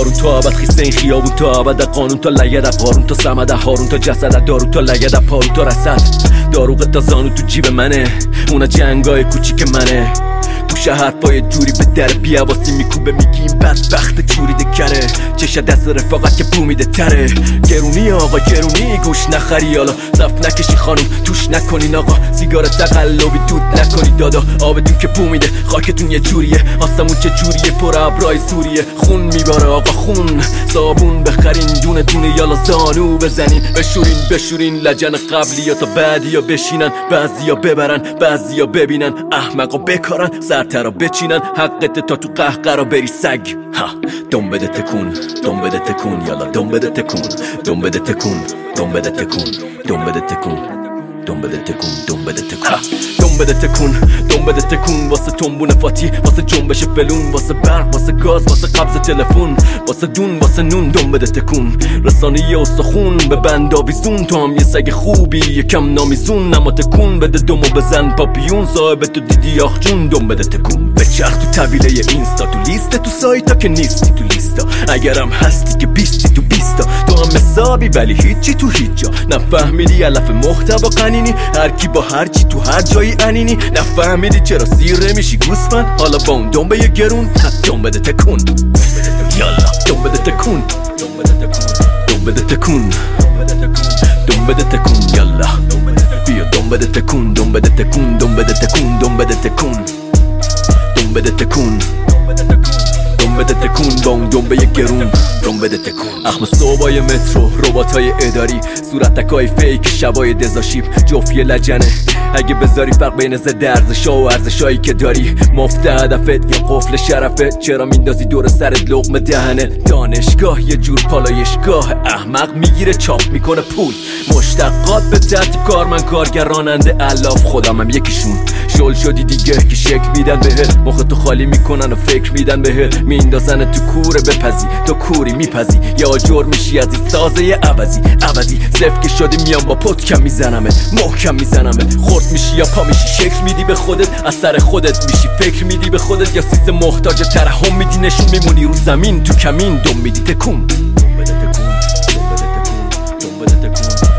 بارون تا ابد خیسته این خیابون تا ابد قانون تا لگد قارون تا سمد هارون تا جسد دارو تا لگد پارون تا رسد داروغ تا زانو تو جیب منه اونا جنگای کوچیک منه گوشه حرفای جوری به در بیاواسی میکوبه میگی این بدبخت چوریده کره چشه دست رفاقت که بو میده تره گرونی آقا گرونی گوش نخری حالا صف نکشی خانوم توش نکنین آقا سیگار تقلبی دود نکنی دادا آبتون که بو میده خاکتون یه جوریه آسمون چه جوریه پر ابرای سوریه خون میباره آقا خون صابون بخرین دونه دونه یالا زانو بزنین بشورین لجن قبلی یا تا بعدی یا بشینن بعضی یا ببرن بعضی یا ببینن احمقا بکارن سرترا بچینن حقت تا تو قهقرا بری سگ ها دم بده تکون دم بده تکون یالا دم بده تکون دم بده تکون دم بده تکون دم بده تکون دم بده تکون دم بده تکون دم بده تکون دم بده تکون واسه تنبون فاتی واسه جنبش فلون واسه برق واسه گاز واسه قبض تلفن واسه دون واسه نون دم بده تکون رسانه استخون به بند آویزون تو هم یه سگ خوبی یکم نامیزون اما تکون بده دمو بزن پاپیون صاحب تو دیدی آخ جون دم بده تکون بچرخ تو طویله اینستا تو لیست تو سایتا که نیستی تو لیستا اگرم هستی که بیستی تو بیستا تو هم حسابی ولی هیچی تو هیچ جا نفهمیدی علف محتوا قنینی هر کی با هر چی تو هر جایی انینی نفهمیدی چرا سیر نمیشی گوسفند حالا با اون دنبه یه گرون دم بده تکون یالا دم بده تکون دم بده تکون دم بده تکون یالا بیا دم بده تکون دم بده تکون دم بده تکون دم بده تکون دم بده تکون دم بده تکون با اون دنبه یه گرون دم بده تکون اخم صوبای مترو رباتای اداری صورتکای فیک شبای دزاشیب جفی لجنه اگه بذاری فرق بین ضد ارزشا و ارزشایی که داری مفت هدفت یا قفل شرفت چرا میندازی دور سرت لقمه دهنه دانشگاه یه جور پالایشگاه احمق میگیره چاپ میکنه پول مشتقات به ترتیب کار من کارگر راننده الاف خودمم یکیشون شل شدی دیگه که شک میدن بهت مخ تو خالی میکنن و فکر میدن بهت میندازن تو کوره بپزی تو کوری میپزی یا آجر میشی از این سازه عوضی زفت که شدی میام با پتکم میزنمت محکم میزنمت خورد میشی یا پا میشی شکل میدی به خودت از سر خودت میشی فکر میدی به خودت یا سیست محتاج ترحم میدی نشون میمونی رو زمین تو کمین دم میدی تکون دم بده تکون دم بده تکون دم بده تکون